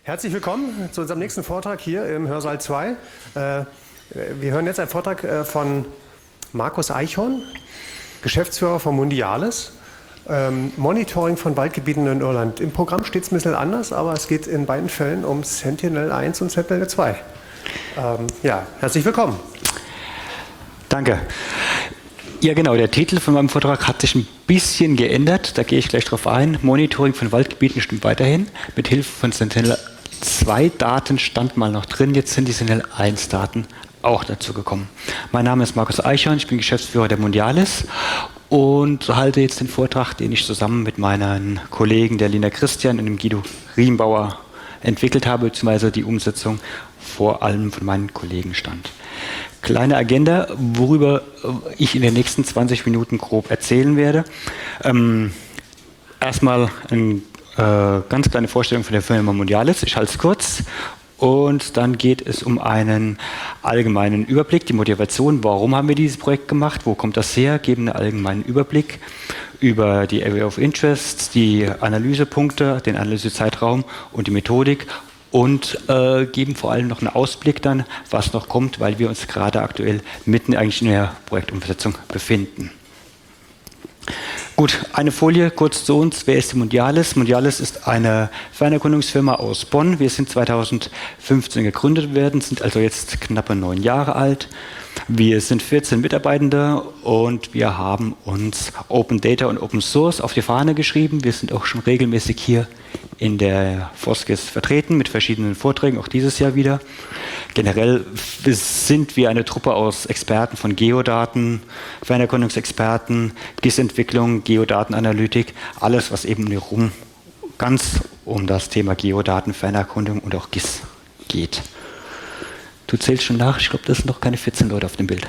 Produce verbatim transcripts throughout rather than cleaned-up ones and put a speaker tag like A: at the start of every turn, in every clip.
A: Herzlich willkommen zu unserem nächsten Vortrag hier im Hörsaal zwei. Äh, wir hören jetzt einen Vortrag äh, von Markus Eichhorn, Geschäftsführer von Mundiales. Ähm, Monitoring von Waldgebieten in Irland. Im Programm steht es ein bisschen anders, aber es geht in beiden Fällen um Sentinel eins und Sentinel zwei. Ähm, ja, herzlich willkommen.
B: Danke. Ja genau, der Titel von meinem Vortrag hat sich ein bisschen geändert, da gehe ich gleich drauf ein. Monitoring von Waldgebieten stimmt weiterhin. Mit Hilfe von Sentinel zwei Daten stand mal noch drin, jetzt sind die Sentinel eins Daten auch dazu gekommen. Mein Name ist Markus Eichhorn, ich bin Geschäftsführer der Mundiales und halte jetzt den Vortrag, den ich zusammen mit meinen Kollegen, der Lina Christian und dem Guido Riembauer entwickelt habe, beziehungsweise die Umsetzung vor allem von meinen Kollegen stand. Kleine Agenda, worüber ich in den nächsten zwanzig Minuten grob erzählen werde. Ähm, erstmal eine äh, ganz kleine Vorstellung von der Firma Mundiales, ich halte es kurz. Und dann geht es um einen allgemeinen Überblick, die Motivation, warum haben wir dieses Projekt gemacht, wo kommt das her, geben einen allgemeinen Überblick über die Area of Interest, die Analysepunkte, den Analysezeitraum und die Methodik und äh, geben vor allem noch einen Ausblick dann, was noch kommt, weil wir uns gerade aktuell mitten eigentlich in der Projektumsetzung befinden. Gut, eine Folie kurz zu uns. Wer ist die Mundiales? Mundiales ist eine Fernerkundungsfirma aus Bonn. Wir sind zweitausendfünfzehn gegründet worden, sind also jetzt knappe neun Jahre alt. Wir sind vierzehn Mitarbeitende und wir haben uns Open Data und Open Source auf die Fahne geschrieben. Wir sind auch schon regelmäßig hier in der Foskis vertreten mit verschiedenen Vorträgen, auch dieses Jahr wieder. Generell sind wir eine Truppe aus Experten von Geodaten, Fernerkundungsexperten, G I S-Entwicklung, Geodatenanalytik, alles, was eben rum ganz um das Thema Geodaten, Fernerkundung und auch G I S geht. Du zählst schon nach, ich glaube, das sind noch keine vierzehn Leute auf dem Bild.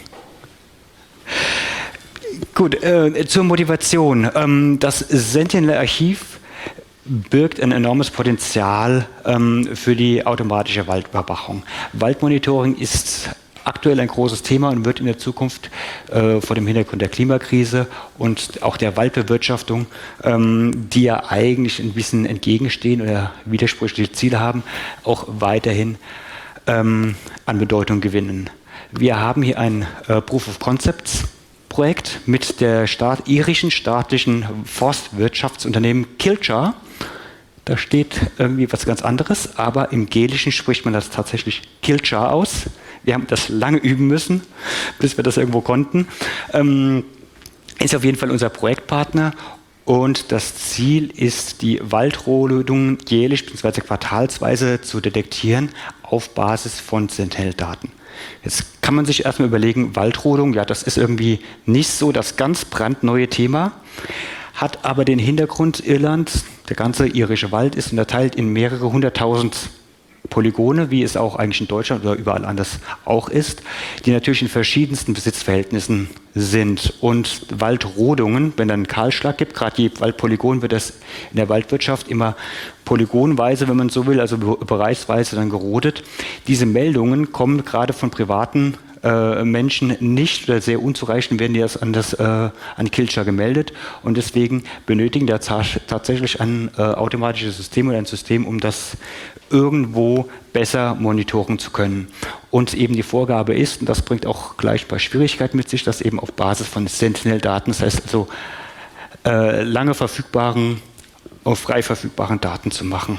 B: Gut, äh, zur Motivation. Ähm, das Sentinel-Archiv birgt ein enormes Potenzial ähm, für die automatische Waldüberwachung. Waldmonitoring ist aktuell ein großes Thema und wird in der Zukunft äh, vor dem Hintergrund der Klimakrise und auch der Waldbewirtschaftung, ähm, die ja eigentlich ein bisschen entgegenstehen oder widersprüchliche Ziele haben, auch weiterhin ähm, an Bedeutung gewinnen. Wir haben hier ein äh, Proof of Concepts Projekt mit der Staat, irischen staatlichen Forstwirtschaftsunternehmen Kilchar. Da steht irgendwie was ganz anderes, aber im Gälischen spricht man das tatsächlich Kilchar aus. Wir haben das lange üben müssen, bis wir das irgendwo konnten. Ähm, ist auf jeden Fall unser Projektpartner und das Ziel ist, die Waldrodungen jährlich bzw. quartalsweise zu detektieren auf Basis von Sentinel-Daten. Jetzt kann man sich erstmal überlegen, Waldrodung, ja, das ist irgendwie nicht so das ganz brandneue Thema, hat aber den Hintergrund, Irland, der ganze irische Wald ist unterteilt in mehrere hunderttausend Polygone, wie es auch eigentlich in Deutschland oder überall anders auch ist, die natürlich in verschiedensten Besitzverhältnissen sind. Und Waldrodungen, wenn dann einen Kahlschlag gibt, gerade je Waldpolygon wird das in der Waldwirtschaft immer polygonweise, wenn man so will, also bereichsweise dann gerodet. Diese Meldungen kommen gerade von privaten äh, Menschen nicht oder sehr unzureichend werden die das an das äh, an Kilchar gemeldet und deswegen benötigen da tatsächlich ein äh, automatisches System oder ein System, um das irgendwo besser monitoren zu können. Und eben die Vorgabe ist, und das bringt auch gleich ein paar Schwierigkeiten mit sich, das eben auf Basis von Sentinel-Daten, das heißt also äh, lange verfügbaren, auf frei verfügbaren Daten zu machen.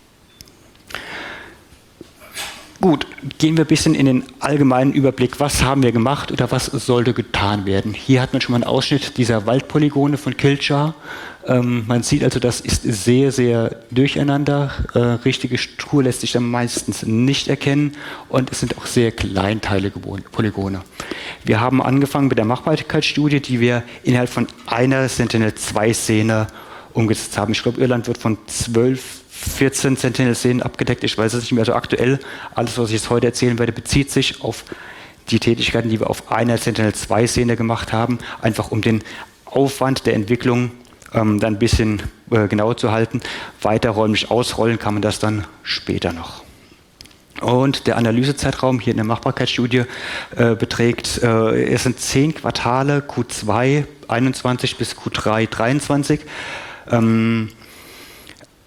B: Gut, gehen wir ein bisschen in den allgemeinen Überblick, was haben wir gemacht oder was sollte getan werden. Hier hat man schon mal einen Ausschnitt dieser Waldpolygone von Kilchar. Ähm, man sieht also, das ist sehr, sehr durcheinander. Äh, richtige Struktur lässt sich dann meistens nicht erkennen und es sind auch sehr kleinteilige Polygone. Wir haben angefangen mit der Machbarkeitsstudie, die wir innerhalb von einer Sentinel zwei Szene umgesetzt haben. Ich glaube, Irland wird von zwölf vierzehn Sentinel-Szenen abgedeckt, ich weiß es nicht mehr so aktuell. Alles, was ich jetzt heute erzählen werde, bezieht sich auf die Tätigkeiten, die wir auf einer Sentinel zwei Szene gemacht haben, einfach um den Aufwand der Entwicklung ähm, dann ein bisschen äh, genauer zu halten. Weiter räumlich ausrollen kann man das dann später noch. Und der Analysezeitraum hier in der Machbarkeitsstudie äh, beträgt, äh, es sind zehn Quartale, Q zwei einundzwanzig bis Q drei dreiundzwanzig. Ähm,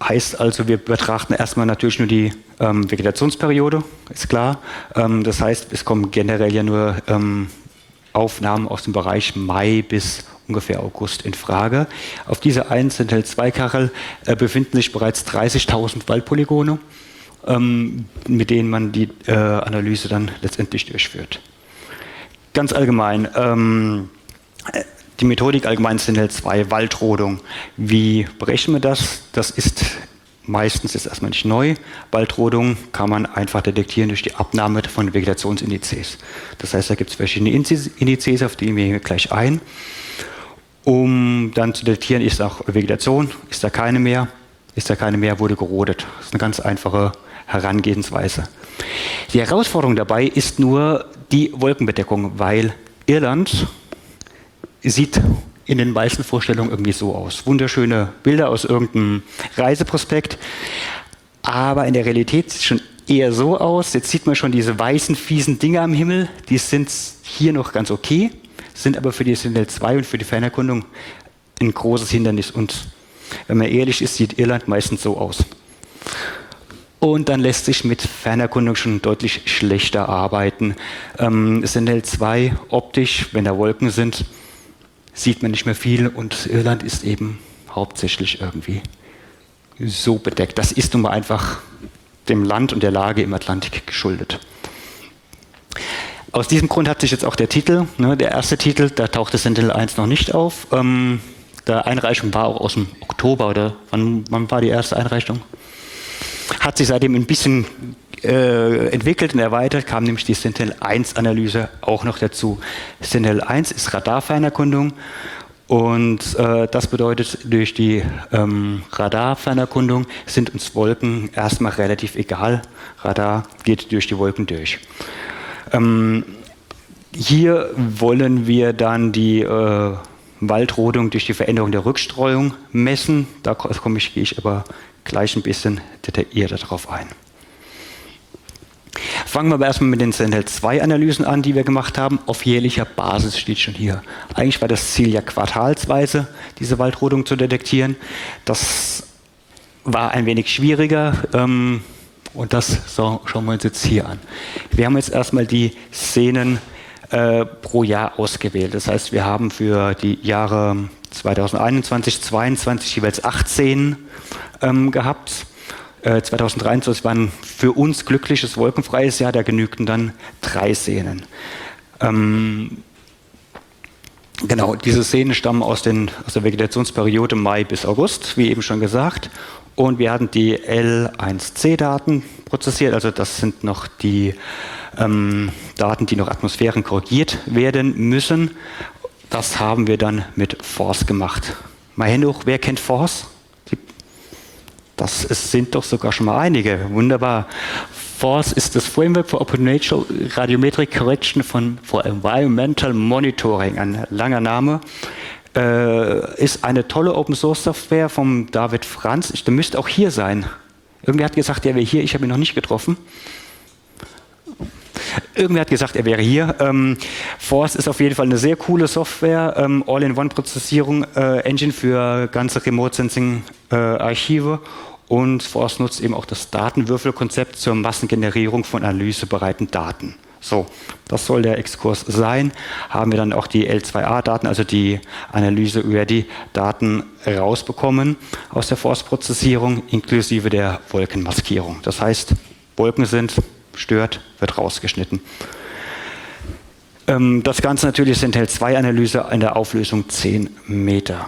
B: heißt also, wir betrachten erstmal natürlich nur die ähm, Vegetationsperiode, ist klar. Ähm, das heißt, es kommen generell ja nur ähm, Aufnahmen aus dem Bereich Mai bis ungefähr August in Frage. Auf dieser einen Sentinel zwei Kachel äh, befinden sich bereits dreißigtausend Waldpolygone, ähm, mit denen man die äh, Analyse dann letztendlich durchführt. Ganz allgemein, ähm, die Methodik allgemein Sentinel zwei, Waldrodung. Wie berechnen wir das? Das ist meistens jetzt erstmal nicht neu. Waldrodung kann man einfach detektieren durch die Abnahme von Vegetationsindizes. Das heißt, da gibt es verschiedene Indizes, auf die gehen wir gleich ein, um dann zu detektieren, ist auch Vegetation, ist da keine mehr, ist da keine mehr, wurde gerodet. Das ist eine ganz einfache Herangehensweise. Die Herausforderung dabei ist nur die Wolkenbedeckung, weil Irland sieht in den meisten Vorstellungen irgendwie so aus. Wunderschöne Bilder aus irgendeinem Reiseprospekt, aber in der Realität sieht es schon eher so aus. Jetzt sieht man schon diese weißen, fiesen Dinger am Himmel, die sind hier noch ganz okay, sind aber für die Sentinel zwei und für die Fernerkundung ein großes Hindernis. Und wenn man ehrlich ist, sieht Irland meistens so aus. Und dann lässt sich mit Fernerkundung schon deutlich schlechter arbeiten. Ähm, Sentinel zwei optisch, wenn da Wolken sind, sieht man nicht mehr viel und Irland ist eben hauptsächlich irgendwie so bedeckt. Das ist nun mal einfach dem Land und der Lage im Atlantik geschuldet. Aus diesem Grund hat sich jetzt auch der Titel, ne, der erste Titel, da tauchte Sentinel eins noch nicht auf. Ähm, die Einreichung war auch aus dem Oktober, oder wann, wann war die erste Einreichung? Hat sich seitdem ein bisschen äh, entwickelt und erweitert, kam nämlich die Sentinel eins Analyse auch noch dazu. Sentinel eins ist Radarfernerkundung und äh, das bedeutet, durch die ähm, Radarfernerkundung sind uns Wolken erstmal relativ egal. Radar geht durch die Wolken durch. Ähm, hier wollen wir dann die äh, Waldrodung durch die Veränderung der Rückstreuung messen. Da komme ich, gehe ich aber gleich ein bisschen detaillierter darauf ein. Fangen wir aber erstmal mit den Sentinel zwei Analysen an, die wir gemacht haben. Auf jährlicher Basis steht schon hier. Eigentlich war das Ziel ja quartalsweise, diese Waldrodung zu detektieren. Das war ein wenig schwieriger ähm, und das so, schauen wir uns jetzt hier an. Wir haben jetzt erstmal die Szenen äh, pro Jahr ausgewählt. Das heißt, wir haben für die Jahre zweitausendeinundzwanzig, zweitausendzweiundzwanzig jeweils acht Szenen ähm, gehabt. Äh, zweitausenddreiundzwanzig war ein für uns glückliches, wolkenfreies Jahr, da genügten dann drei Szenen. Ähm, genau, diese Szenen stammen aus, den, aus der Vegetationsperiode Mai bis August, wie eben schon gesagt. Und wir hatten die L eins C Daten prozessiert, also das sind noch die ähm, Daten, die noch Atmosphären korrigiert werden müssen. Das haben wir dann mit FORCE gemacht. Mal Hände hoch, wer kennt FORCE? Das sind doch sogar schon mal einige. Wunderbar. FORCE ist das Framework for Operational Radiometric Correction von, for Environmental Monitoring. Ein langer Name. Äh, ist eine tolle Open-Source-Software vom David Franz. Der müsste auch hier sein. Irgendwer hat gesagt, er wäre hier. Ich habe ihn noch nicht getroffen. Irgendwer hat gesagt, er wäre hier. Ähm, FORCE ist auf jeden Fall eine sehr coole Software, ähm, All-in-One-Prozessierung, äh, Engine für ganze Remote-Sensing-Archive äh, und FORCE nutzt eben auch das Datenwürfelkonzept zur Massengenerierung von analysebereiten Daten. So, das soll der Exkurs sein. Haben wir dann auch die L zwei A Daten, also die Analyse über die Daten rausbekommen aus der FORCE-Prozessierung, inklusive der Wolkenmaskierung. Das heißt, Wolken sind stört, wird rausgeschnitten. Ähm, das Ganze natürlich Sentinel zwei Analyse in der Auflösung zehn Meter.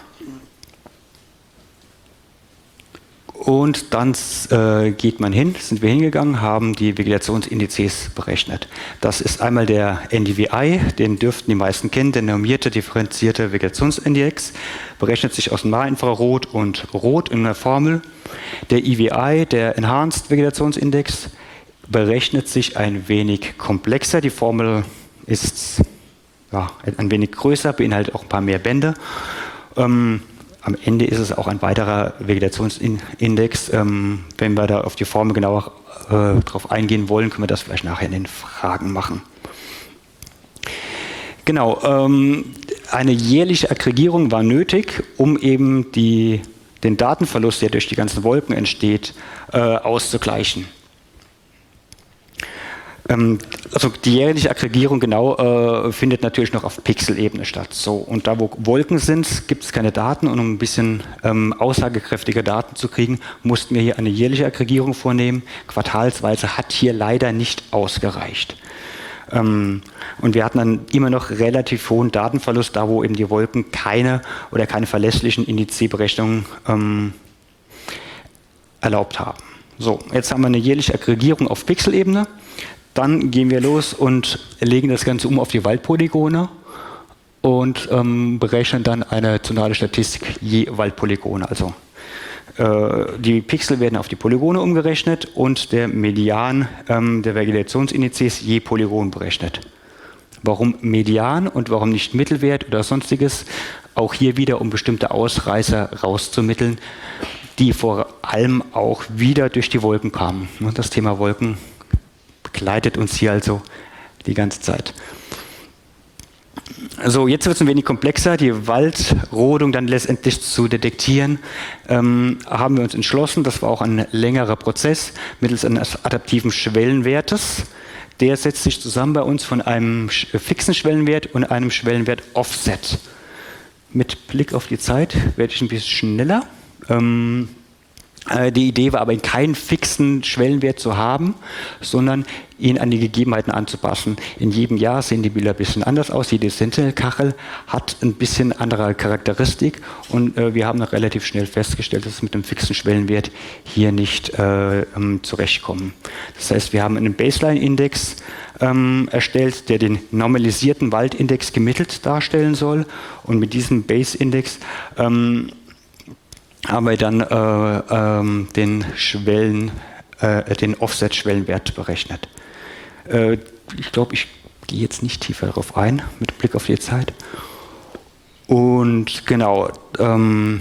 B: Und dann äh, geht man hin, sind wir hingegangen, haben die Vegetationsindizes berechnet. Das ist einmal der N D V I, den dürften die meisten kennen, der normierte, differenzierte Vegetationsindex, berechnet sich aus Nahinfrarot und Rot in einer Formel. Der E V I, der Enhanced Vegetationsindex, berechnet sich ein wenig komplexer. Die Formel ist ja, ein wenig größer, beinhaltet auch ein paar mehr Bände. Ähm, am Ende ist es auch ein weiterer Vegetationsindex. Ähm, wenn wir da auf die Formel genauer äh, drauf eingehen wollen, können wir das vielleicht nachher in den Fragen machen. Genau, ähm, eine jährliche Aggregierung war nötig, um eben die den Datenverlust, der durch die ganzen Wolken entsteht, äh, auszugleichen. Ähm, also die jährliche Aggregierung genau äh, findet natürlich noch auf Pixelebene statt. So, und da wo Wolken sind, gibt es keine Daten, und um ein bisschen ähm, aussagekräftige Daten zu kriegen, mussten wir hier eine jährliche Aggregierung vornehmen. Quartalsweise hat hier leider nicht ausgereicht. Ähm, und wir hatten dann immer noch relativ hohen Datenverlust, da wo eben die Wolken keine oder keine verlässlichen Indizberechnungen ähm, erlaubt haben. So, jetzt haben wir eine jährliche Aggregierung auf Pixelebene. Dann gehen wir los und legen das Ganze um auf die Waldpolygone und ähm, berechnen dann eine zonale Statistik je Waldpolygone. Also äh, die Pixel werden auf die Polygone umgerechnet und der Median ähm, der Vegetationsindizes je Polygon berechnet. Warum Median und warum nicht Mittelwert oder sonstiges? Auch hier wieder, um bestimmte Ausreißer rauszumitteln, die vor allem auch wieder durch die Wolken kamen. Und das Thema Wolken begleitet uns hier also die ganze Zeit. So, jetzt wird es ein wenig komplexer, die Waldrodung dann letztendlich zu detektieren. Ähm, haben wir uns entschlossen, das war auch ein längerer Prozess, mittels eines adaptiven Schwellenwertes. Der setzt sich zusammen bei uns von einem fixen Schwellenwert und einem Schwellenwert Offset. Mit Blick auf die Zeit werde ich ein bisschen schneller. Ähm, Die Idee war aber, keinen fixen Schwellenwert zu haben, sondern ihn an die Gegebenheiten anzupassen. In jedem Jahr sehen die Bilder ein bisschen anders aus. Jede Sentinel-Kachel hat ein bisschen andere Charakteristik, und äh, wir haben noch relativ schnell festgestellt, dass wir mit einem fixen Schwellenwert hier nicht äh, ähm, zurechtkommen. Das heißt, wir haben einen Baseline-Index ähm, erstellt, der den normalisierten Waldindex gemittelt darstellen soll, und mit diesem Base-Index ähm, haben wir dann äh, ähm, den Schwellen, äh, den Offset-Schwellenwert berechnet. Äh, ich glaube, ich gehe jetzt nicht tiefer darauf ein, mit Blick auf die Zeit. Und genau, ähm,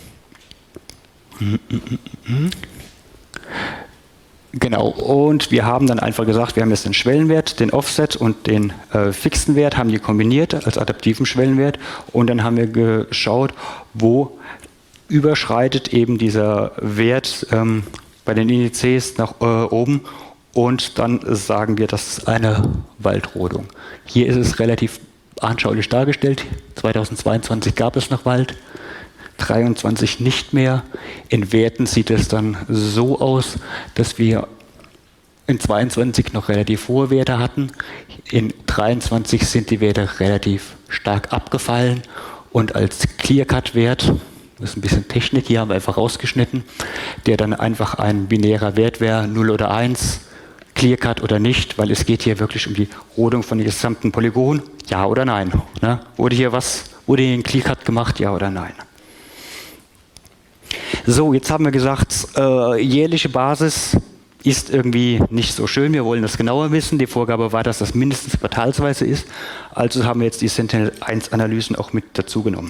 B: genau, und wir haben dann einfach gesagt, wir haben jetzt den Schwellenwert, den Offset und den äh, fixen Wert, haben die kombiniert als adaptiven Schwellenwert, und dann haben wir geschaut, wo überschreitet eben dieser Wert ähm, bei den Indizes nach äh, oben, und dann sagen wir, das ist eine Waldrodung. Hier ist es relativ anschaulich dargestellt. zweitausendzweiundzwanzig gab es noch Wald, dreiundzwanzig nicht mehr. In Werten sieht es dann so aus, dass wir in zweiundzwanzig noch relativ hohe Werte hatten. In dreiundzwanzig sind die Werte relativ stark abgefallen, und als Clear-Cut-Wert, das ist ein bisschen Technik, hier haben wir einfach rausgeschnitten, der dann einfach ein binärer Wert wäre, null oder eins, Clear-Cut oder nicht, weil es geht hier wirklich um die Rodung von dem gesamten Polygon, ja oder nein. Ne? Wurde hier was, wurde hier ein Clear-Cut gemacht, ja oder nein. So, jetzt haben wir gesagt, äh, jährliche Basis ist irgendwie nicht so schön, wir wollen das genauer wissen. Die Vorgabe war, dass das mindestens quartalsweise ist, also haben wir jetzt die Sentinel eins Analysen auch mit dazu genommen.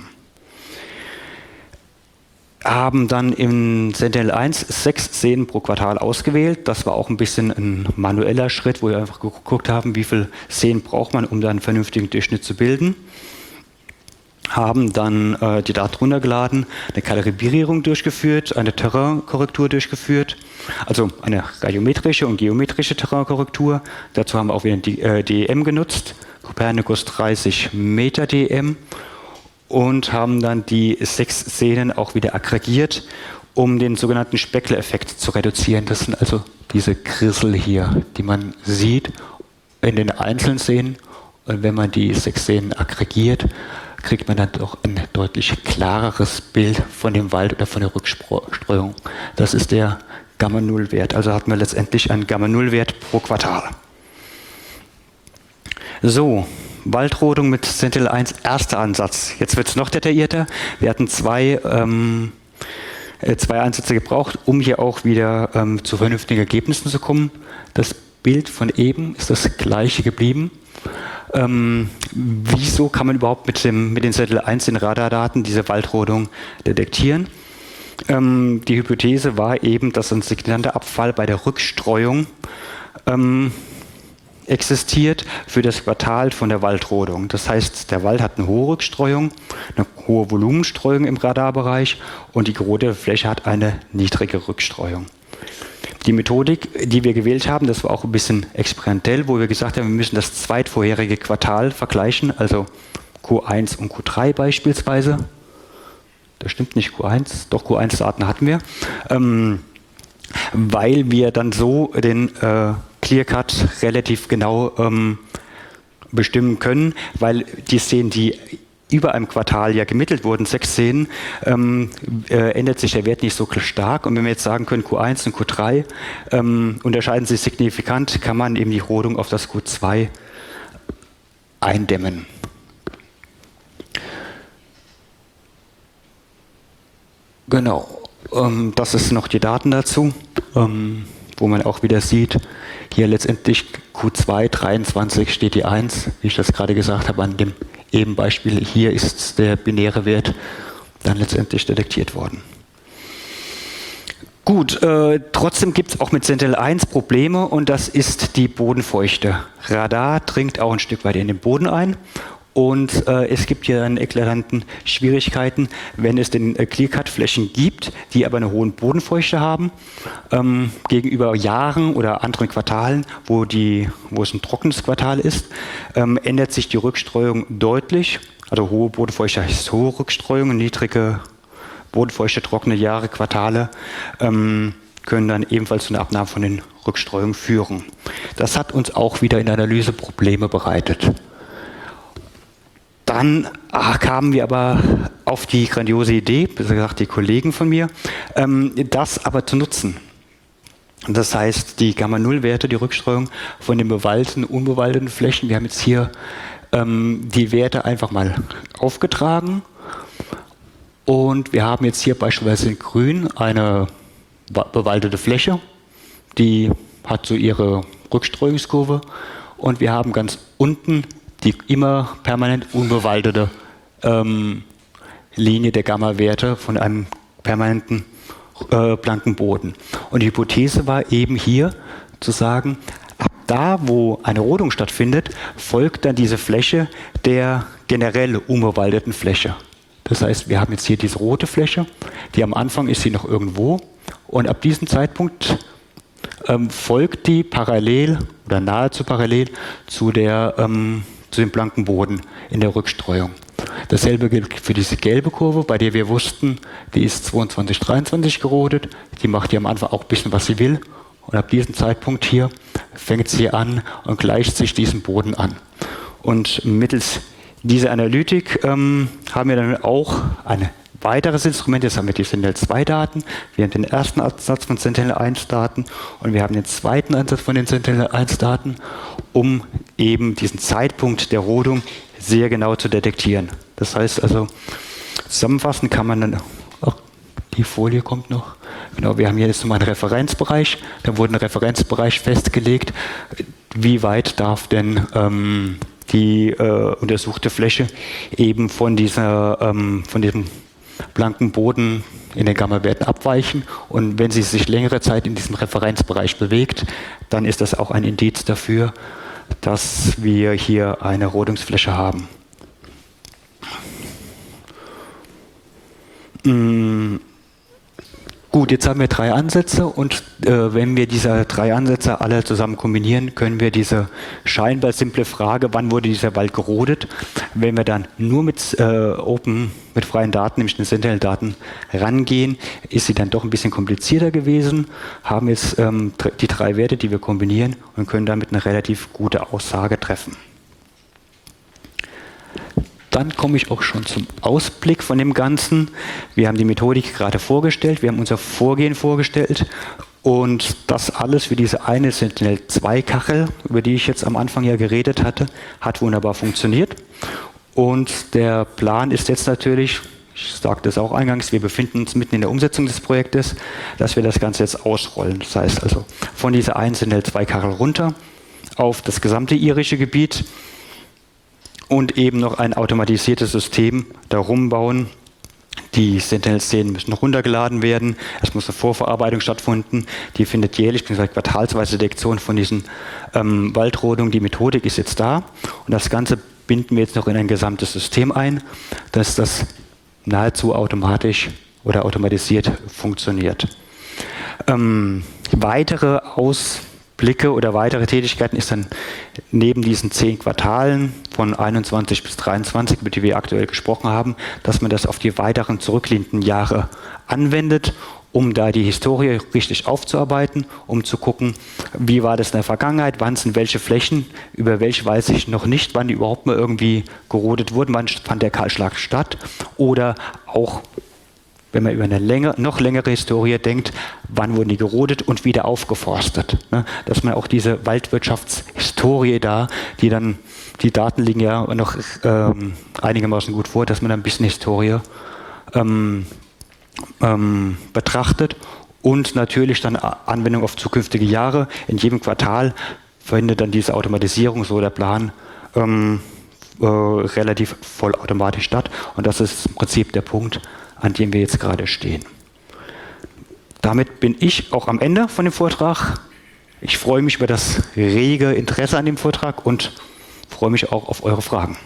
B: Haben dann im Sentinel eins sechs Szenen pro Quartal ausgewählt. Das war auch ein bisschen ein manueller Schritt, wo wir einfach geguckt haben, wie viele Szenen braucht man, um dann einen vernünftigen Durchschnitt zu bilden. Haben dann äh, die Daten runtergeladen, eine Kalibrierung durchgeführt, eine Terrainkorrektur durchgeführt, also eine radiometrische und geometrische Terrainkorrektur. Dazu haben wir auch wieder die äh, D E M genutzt, Copernicus dreißig Meter D E M. Und haben dann die sechs Szenen auch wieder aggregiert, um den sogenannten Speckle-Effekt zu reduzieren. Das sind also diese Krissel hier, die man sieht in den einzelnen Szenen. Und wenn man die sechs Szenen aggregiert, kriegt man dann doch ein deutlich klareres Bild von dem Wald oder von der Rückstreuung. Das ist der Gamma null Wert. Also hatten wir letztendlich einen Gamma null Wert pro Quartal. So. Waldrodung mit Sentinel eins, erster Ansatz. Jetzt wird es noch detaillierter. Wir hatten zwei, ähm, zwei Ansätze gebraucht, um hier auch wieder ähm, zu vernünftigen Ergebnissen zu kommen. Das Bild von eben ist das gleiche geblieben. Ähm, wieso kann man überhaupt mit, dem, mit den Sentinel eins, den Radardaten, diese Waldrodung detektieren? Ähm, die Hypothese war eben, dass ein signifikanter Abfall bei der Rückstreuung ähm, existiert für das Quartal von der Waldrodung. Das heißt, der Wald hat eine hohe Rückstreuung, eine hohe Volumenstreuung im Radarbereich und die gerodete Fläche hat eine niedrige Rückstreuung. Die Methodik, die wir gewählt haben, das war auch ein bisschen experimentell, wo wir gesagt haben, wir müssen das zweitvorherige Quartal vergleichen, also Q eins und Q drei beispielsweise. Das stimmt nicht, Q eins, doch Q eins-Daten hatten wir, ähm, weil wir dann so den äh, Clearcut relativ genau ähm, bestimmen können, weil die Szenen, die über einem Quartal ja gemittelt wurden, sechs Szenen, ähm, äh, ändert sich der Wert nicht so stark. Und wenn wir jetzt sagen können, Q eins und Q drei ähm, unterscheiden sich signifikant, kann man eben die Rodung auf das Q zwei eindämmen. Genau, ähm, das ist noch die Daten dazu, ähm, wo man auch wieder sieht, hier letztendlich Q zwei dreiundzwanzig steht die eins, wie ich das gerade gesagt habe, an dem eben Beispiel, hier ist der binäre Wert dann letztendlich detektiert worden. Gut, äh, trotzdem gibt es auch mit Sentinel eins Probleme und das ist die Bodenfeuchte. Radar dringt auch ein Stück weit in den Boden ein. Und äh, es gibt hier dann eklatanten Schwierigkeiten, wenn es den äh, Clearcut-Flächen gibt, die aber eine hohe Bodenfeuchte haben, ähm, gegenüber Jahren oder anderen Quartalen, wo, die, wo es ein trockenes Quartal ist, ähm, ändert sich die Rückstreuung deutlich. Also hohe Bodenfeuchte heißt hohe Rückstreuung, niedrige Bodenfeuchte, trockene Jahre, Quartale ähm, können dann ebenfalls zu einer Abnahme von den Rückstreuungen führen. Das hat uns auch wieder in der Analyse Probleme bereitet. Dann ach, kamen wir aber auf die grandiose Idee, besser gesagt die Kollegen von mir, ähm, das aber zu nutzen. Das heißt, die Gamma-Null-Werte, die Rückstreuung von den bewaldeten, unbewaldeten Flächen, wir haben jetzt hier ähm, die Werte einfach mal aufgetragen und wir haben jetzt hier beispielsweise in grün eine bewaldete Fläche, die hat so ihre Rückstreuungskurve und wir haben ganz unten die immer permanent unbewaldete ähm, Linie der Gamma-Werte von einem permanenten äh, blanken Boden. Und die Hypothese war eben hier zu sagen, ab da, wo eine Rodung stattfindet, folgt dann diese Fläche der generell unbewaldeten Fläche. Das heißt, wir haben jetzt hier diese rote Fläche, die am Anfang ist sie noch irgendwo und ab diesem Zeitpunkt ähm, folgt die parallel oder nahezu parallel zu der ähm, zu dem blanken Boden in der Rückstreuung. Dasselbe gilt für diese gelbe Kurve, bei der wir wussten, die ist zweiundzwanzig, dreiundzwanzig gerodet. Die macht hier am Anfang auch ein bisschen, was sie will. Und ab diesem Zeitpunkt hier fängt sie an und gleicht sich diesem Boden an. Und mittels dieser Analytik ähm, haben wir dann auch ein weiteres Instrument. Jetzt haben wir die Sentinel zwei Daten. Wir haben den ersten Ansatz von Sentinel eins Daten und wir haben den zweiten Ansatz von den Sentinel eins Daten, um eben diesen Zeitpunkt der Rodung sehr genau zu detektieren. Das heißt also, zusammenfassend kann man dann, ach, die Folie kommt noch, genau, wir haben hier jetzt nochmal einen Referenzbereich, da wurde ein Referenzbereich festgelegt, wie weit darf denn ähm, die äh, untersuchte Fläche eben von, dieser, ähm, von diesem blanken Boden in den Gamma-Werten abweichen und wenn sie sich längere Zeit in diesem Referenzbereich bewegt, dann ist das auch ein Indiz dafür, dass wir hier eine Rodungsfläche haben. Mm. Gut, jetzt haben wir drei Ansätze und äh, wenn wir diese drei Ansätze alle zusammen kombinieren, können wir diese scheinbar simple Frage, wann wurde dieser Wald gerodet, wenn wir dann nur mit äh, Open, mit freien Daten, nämlich den Sentinel-Daten rangehen, ist sie dann doch ein bisschen komplizierter gewesen, haben jetzt ähm, die drei Werte, die wir kombinieren und können damit eine relativ gute Aussage treffen. Dann komme ich auch schon zum Ausblick von dem Ganzen. Wir haben die Methodik gerade vorgestellt, wir haben unser Vorgehen vorgestellt und das alles für diese eine Sentinel zwei Kachel, über die ich jetzt am Anfang ja geredet hatte, hat wunderbar funktioniert. Und der Plan ist jetzt natürlich, ich sagte es auch eingangs, wir befinden uns mitten in der Umsetzung des Projektes, dass wir das Ganze jetzt ausrollen. Das heißt also von dieser einen Sentinel zwei Kachel runter auf das gesamte irische Gebiet, und eben noch ein automatisiertes System darum bauen, Die Sentinel-Szenen müssen runtergeladen werden. Es muss eine Vorverarbeitung stattfinden. Die findet jährlich bzw. quartalsweise Detektion von diesen ähm, Waldrodungen. Die Methodik ist jetzt da. Und das Ganze binden wir jetzt noch in ein gesamtes System ein, dass das nahezu automatisch oder automatisiert funktioniert. Ähm, weitere Ausblicke oder weitere Tätigkeiten ist dann neben diesen zehn Quartalen von einundzwanzig bis dreiundzwanzig, über die wir aktuell gesprochen haben, dass man das auf die weiteren zurückliegenden Jahre anwendet, um da die Historie richtig aufzuarbeiten, um zu gucken, wie war das in der Vergangenheit, wann sind welche Flächen, über welche weiß ich noch nicht, wann die überhaupt mal irgendwie gerodet wurden, wann fand der Kahlschlag statt oder auch, wenn man über eine länger, noch längere Historie denkt, wann wurden die gerodet und wieder aufgeforstet. Ne? Dass man auch diese Waldwirtschaftshistorie da, die dann, die Daten liegen ja noch ähm, einigermaßen gut vor, dass man da ein bisschen Historie ähm, ähm, betrachtet und natürlich dann Anwendung auf zukünftige Jahre. In jedem Quartal verwendet dann diese Automatisierung, so der Plan, ähm, äh, relativ vollautomatisch statt. Und das ist im Prinzip der Punkt, an dem wir jetzt gerade stehen. Damit bin ich auch am Ende von dem Vortrag. Ich freue mich über das rege Interesse an dem Vortrag und freue mich auch auf eure Fragen.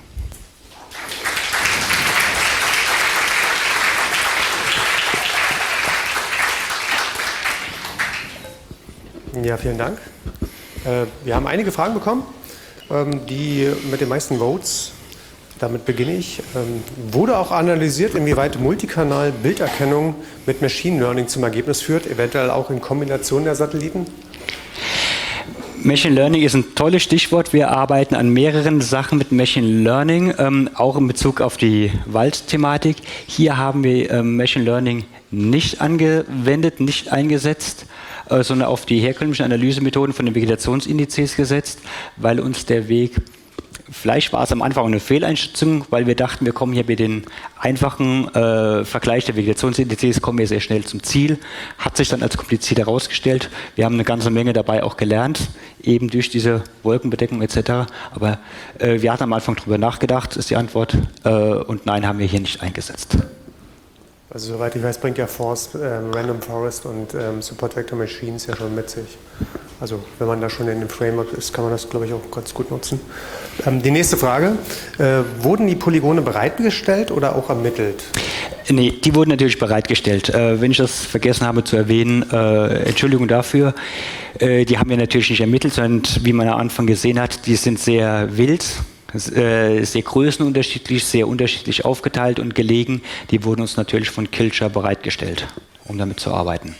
A: Ja, vielen Dank. Äh, wir haben einige Fragen bekommen, ähm, die mit den meisten Votes. Damit beginne ich. Ähm, wurde auch analysiert, inwieweit Multikanal-Bilderkennung mit Machine Learning zum Ergebnis führt, eventuell auch in Kombination der Satelliten?
B: Machine Learning ist ein tolles Stichwort. Wir arbeiten an mehreren Sachen mit Machine Learning, ähm, auch in Bezug auf die Waldthematik. Hier haben wir ähm, Machine Learning nicht angewendet, nicht eingesetzt, äh, sondern auf die herkömmlichen Analysemethoden von den Vegetationsindizes gesetzt, weil uns der Weg, vielleicht war es am Anfang eine Fehleinschätzung, weil wir dachten, wir kommen hier mit den einfachen äh, Vergleich der Vegetationsindizes, kommen wir sehr schnell zum Ziel. Hat sich dann als kompliziert herausgestellt. Wir haben eine ganze Menge dabei auch gelernt, eben durch diese Wolkenbedeckung et cetera. Aber äh, wir hatten am Anfang darüber nachgedacht, ist die Antwort. Äh, und nein, haben wir hier nicht eingesetzt.
A: Also soweit ich weiß, bringt ja Force, ähm, Random Forest und ähm, Support Vector Machines ja schon mit sich. Also wenn man da schon in dem Framework ist, kann man das, glaube ich, auch ganz gut nutzen. Ähm, die nächste Frage. Äh, wurden die Polygone bereitgestellt oder auch ermittelt?
B: Nee, die wurden natürlich bereitgestellt. Äh, wenn ich das vergessen habe zu erwähnen, äh, Entschuldigung dafür. Äh, die haben wir natürlich nicht ermittelt, sondern wie man am Anfang gesehen hat, die sind sehr wild. Sehr größenunterschiedlich, sehr unterschiedlich aufgeteilt und gelegen. Die wurden uns natürlich von Kilcher bereitgestellt, um damit zu arbeiten.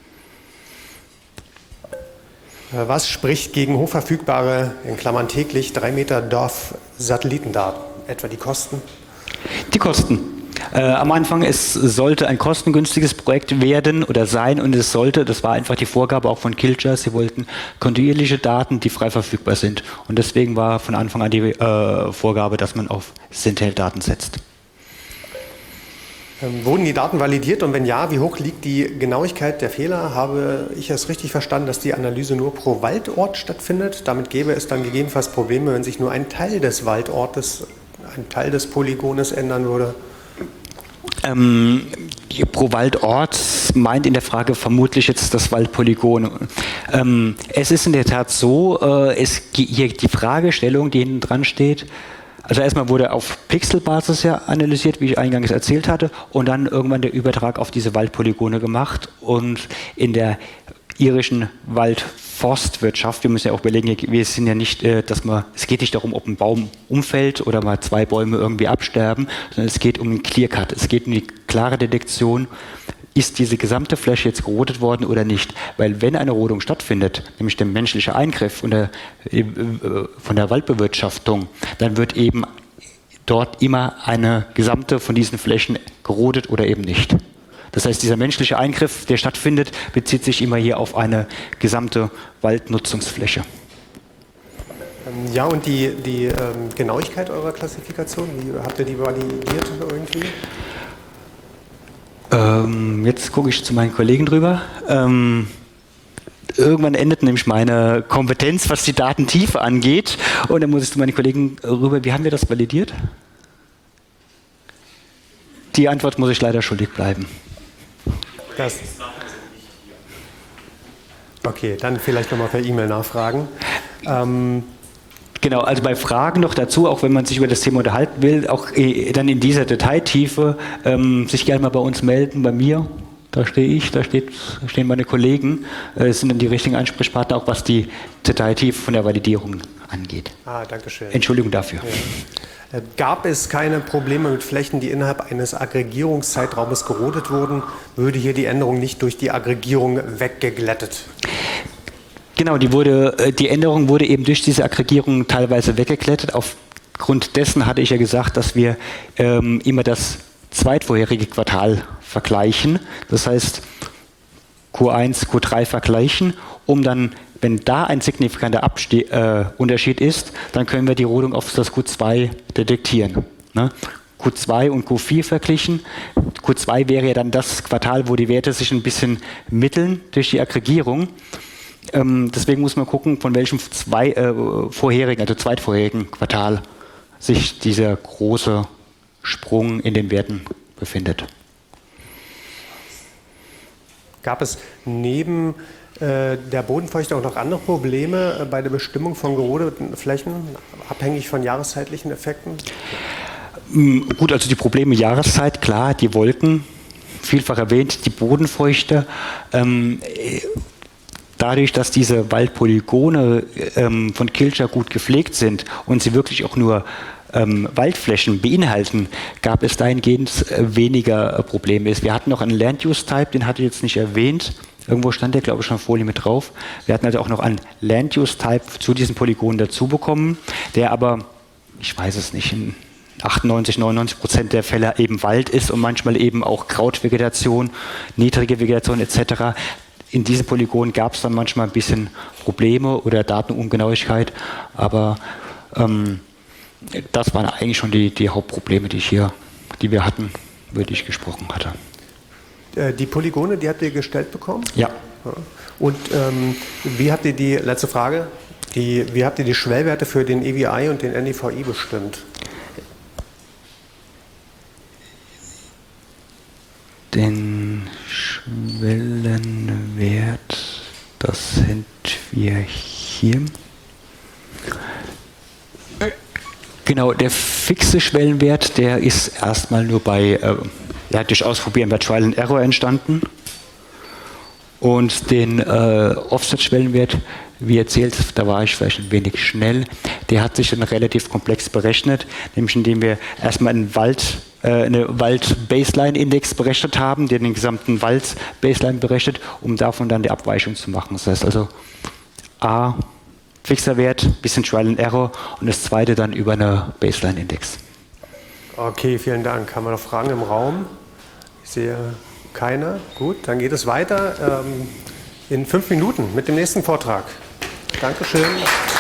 A: Was spricht gegen hochverfügbare, in Klammern täglich, drei Meter Dorf-Satellitendaten? Etwa die Kosten?
B: Die Kosten. Äh, am Anfang, es sollte ein kostengünstiges Projekt werden oder sein und es sollte, das war einfach die Vorgabe auch von Kilcher, sie wollten kontinuierliche Daten, die frei verfügbar sind. Und deswegen war von Anfang an die äh, Vorgabe, dass man auf Sentinel-Daten setzt.
A: Ähm, wurden die Daten validiert und wenn ja, wie hoch liegt die Genauigkeit der Fehler? Habe ich es richtig verstanden, dass die Analyse nur pro Waldort stattfindet? Damit gäbe es dann gegebenenfalls Probleme, wenn sich nur ein Teil des Waldortes, ein Teil des Polygones ändern würde?
B: Ähm, pro Waldort meint in der Frage vermutlich jetzt das Waldpolygon. Ähm, es ist in der Tat so, äh, es, hier die Fragestellung, die hinten dran steht, also erstmal wurde auf Pixelbasis ja analysiert, wie ich eingangs erzählt hatte, und dann irgendwann der Übertrag auf diese Waldpolygone gemacht und in der irischen Waldforstwirtschaft, wir müssen ja auch überlegen, wir sind ja nicht, dass man, es geht nicht darum, ob ein Baum umfällt oder mal zwei Bäume irgendwie absterben, sondern es geht um einen Clear-Cut, es geht um die klare Detektion, ist diese gesamte Fläche jetzt gerodet worden oder nicht? Weil wenn eine Rodung stattfindet, nämlich der menschliche Eingriff von der, von der Waldbewirtschaftung, dann wird eben dort immer eine gesamte von diesen Flächen gerodet oder eben nicht. Das heißt, dieser menschliche Eingriff, der stattfindet, bezieht sich immer hier auf eine gesamte Waldnutzungsfläche.
A: Ja, und die, die ähm, Genauigkeit eurer Klassifikation, wie habt ihr die validiert irgendwie?
B: Ähm, jetzt gucke ich zu meinen Kollegen drüber. Ähm, irgendwann endet nämlich meine Kompetenz, was die Datentiefe angeht. Und dann muss ich zu meinen Kollegen rüber. Wie haben wir das validiert? die Antwort muss ich leider schuldig bleiben.
A: Das okay, dann vielleicht nochmal per E-Mail nachfragen. Ähm,
B: Genau, also bei Fragen noch dazu, auch wenn man sich über das Thema unterhalten will, auch äh, dann in dieser Detailtiefe, ähm, sich gerne mal bei uns melden, bei mir. Da stehe ich, da steht, stehen meine Kollegen, äh, sind dann die richtigen Ansprechpartner, auch was die Detailtiefe von der Validierung angeht.
A: ah, danke schön.
B: Entschuldigung dafür.
A: Ja. Äh, Gab es keine Probleme mit Flächen, die innerhalb eines Aggregierungszeitraumes gerodet wurden, würde hier die Änderung nicht durch die Aggregierung weggeglättet?
B: Genau, die, wurde, die Änderung wurde eben durch diese Aggregierung teilweise weggeklettet. Aufgrund dessen hatte ich ja gesagt, dass wir ähm, immer das zweitvorherige Quartal vergleichen. Das heißt Q eins, Q drei vergleichen, um dann, wenn da ein signifikanter Abste äh, Unterschied ist, dann können wir die Rodung auf das Q zwei detektieren. Ne? Q zwei und Q vier verglichen. Q zwei wäre ja dann das Quartal, wo die Werte sich ein bisschen mitteln durch die Aggregierung. Ähm, deswegen muss man gucken, von welchem zwei, äh, vorherigen, also zweitvorherigen Quartal sich dieser große Sprung in den Werten befindet.
A: Gab es neben äh, der Bodenfeuchte auch noch andere Probleme äh, bei der Bestimmung von gerodeten Flächen, abhängig von jahreszeitlichen Effekten?
B: Ähm, gut, also die Probleme Jahreszeit, klar, die Wolken, vielfach erwähnt, die Bodenfeuchte. Ähm, Dadurch, dass diese Waldpolygone ähm, von Kilcher gut gepflegt sind und sie wirklich auch nur ähm, Waldflächen beinhalten, gab es dahingehend äh, weniger äh, Probleme. Wir hatten noch einen Land-Use-Type, den hatte ich jetzt nicht erwähnt. Irgendwo stand der, glaube ich, schon Folie mit drauf. Wir hatten also auch noch einen Land-Use-Type zu diesen Polygonen dazu bekommen, der aber, ich weiß es nicht, in achtundneunzig, neunundneunzig Prozent der Fälle eben Wald ist und manchmal eben auch Krautvegetation, niedrige Vegetation et cetera. In diesen Polygonen gab es dann manchmal ein bisschen Probleme oder Datenungenauigkeit, aber ähm, das waren eigentlich schon die, die Hauptprobleme, die, ich hier, die wir hatten, über die ich gesprochen hatte.
A: Äh, die Polygone, die habt ihr gestellt bekommen?
B: Ja.
A: Und ähm, wie habt ihr die, letzte Frage, die, wie habt ihr die Schwellwerte für den E V I und den N I V I bestimmt?
B: Den Schwellenwert, das sind wir hier. Genau, der fixe Schwellenwert, der ist erstmal nur bei, äh, ja, durch Ausprobieren bei Trial and Error entstanden. Und den äh, Offset-Schwellenwert, wie erzählt, da war ich vielleicht ein wenig schnell, der hat sich dann relativ komplex berechnet, nämlich indem wir erstmal einen Wald, äh, eine Wald-Baseline-Index berechnet haben, der den gesamten Wald-Baseline berechnet, um davon dann die Abweichung zu machen. Das heißt also A, fixer Wert, bisschen Trial and Error und das zweite dann über eine Baseline-Index.
A: Okay, vielen Dank. Haben wir noch Fragen im Raum? Ich sehe keine. Gut, dann geht es weiter ähm, in fünf Minuten mit dem nächsten Vortrag. Dankeschön.